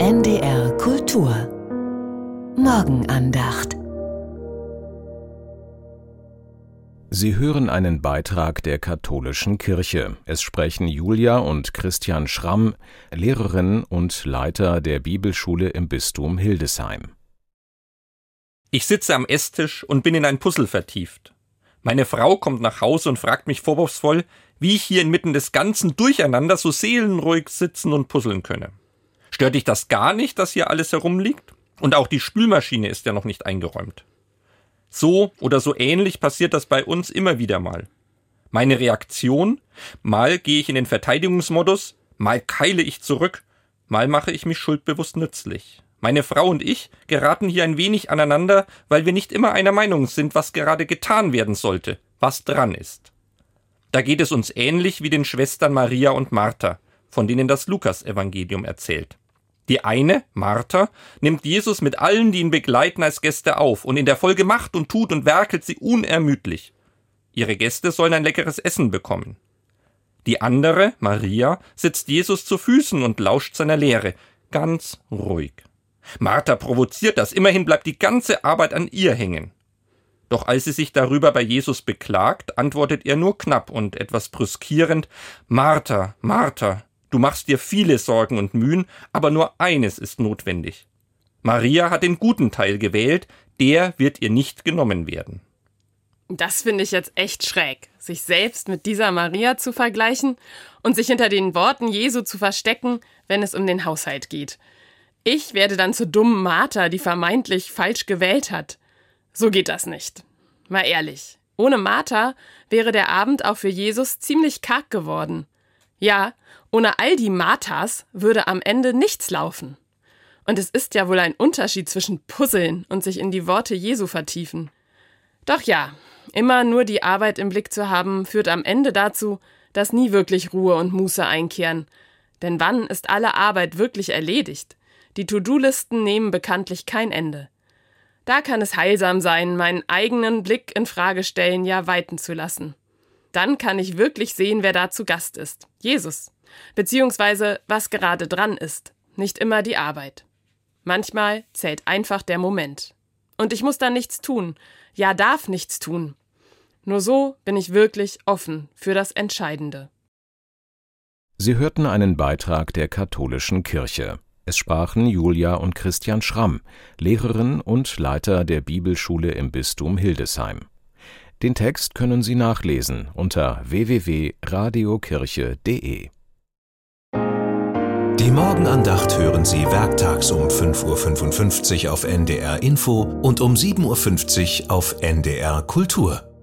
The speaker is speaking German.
NDR Kultur Morgenandacht. Sie hören einen Beitrag der Katholischen Kirche. Es sprechen Julia und Christian Schramm, Lehrerin und Leiter der Bibelschule im Bistum Hildesheim. Ich sitze am Esstisch und bin in ein Puzzle vertieft. Meine Frau kommt nach Hause und fragt mich vorwurfsvoll, wie ich hier inmitten des ganzen Durcheinander so seelenruhig sitzen und puzzeln könne. Stört dich das gar nicht, dass hier alles herumliegt? Und auch die Spülmaschine ist ja noch nicht eingeräumt. So oder so ähnlich passiert das bei uns immer wieder mal. Meine Reaktion? Mal gehe ich in den Verteidigungsmodus, mal keile ich zurück, mal mache ich mich schuldbewusst nützlich. Meine Frau und ich geraten hier ein wenig aneinander, weil wir nicht immer einer Meinung sind, was gerade getan werden sollte, was dran ist. Da geht es uns ähnlich wie den Schwestern Maria und Martha, von denen das Lukas-Evangelium erzählt. Die eine, Martha, nimmt Jesus mit allen, die ihn begleiten, als Gäste auf und in der Folge macht und tut und werkelt sie unermüdlich. Ihre Gäste sollen ein leckeres Essen bekommen. Die andere, Maria, sitzt Jesus zu Füßen und lauscht seiner Lehre, ganz ruhig. Martha provoziert das, immerhin bleibt die ganze Arbeit an ihr hängen. Doch als sie sich darüber bei Jesus beklagt, antwortet er nur knapp und etwas brüskierend: Martha, Martha, du machst dir viele Sorgen und Mühen, aber nur eines ist notwendig. Maria hat den guten Teil gewählt, der wird ihr nicht genommen werden. Das finde ich jetzt echt schräg, sich selbst mit dieser Maria zu vergleichen und sich hinter den Worten Jesu zu verstecken, wenn es um den Haushalt geht. Ich werde dann zur dummen Martha, die vermeintlich falsch gewählt hat. So geht das nicht. Mal ehrlich, ohne Martha wäre der Abend auch für Jesus ziemlich karg geworden. Ja, ohne all die Marthas würde am Ende nichts laufen. Und es ist ja wohl ein Unterschied zwischen Puzzeln und sich in die Worte Jesu vertiefen. Doch ja, immer nur die Arbeit im Blick zu haben, führt am Ende dazu, dass nie wirklich Ruhe und Muße einkehren. Denn wann ist alle Arbeit wirklich erledigt? Die To-Do-Listen nehmen bekanntlich kein Ende. Da kann es heilsam sein, meinen eigenen Blick in Frage stellen, ja weiten zu lassen. Dann kann ich wirklich sehen, wer da zu Gast ist. Jesus. Beziehungsweise, was gerade dran ist. Nicht immer die Arbeit. Manchmal zählt einfach der Moment. Und ich muss dann nichts tun. Ja, darf nichts tun. Nur so bin ich wirklich offen für das Entscheidende. Sie hörten einen Beitrag der Katholischen Kirche. Es sprachen Julia und Christian Schramm, Lehrerin und Leiter der Bibelschule im Bistum Hildesheim. Den Text können Sie nachlesen unter www.radiokirche.de. Die Morgenandacht hören Sie werktags um 5:55 Uhr auf NDR Info und um 7:50 Uhr auf NDR Kultur.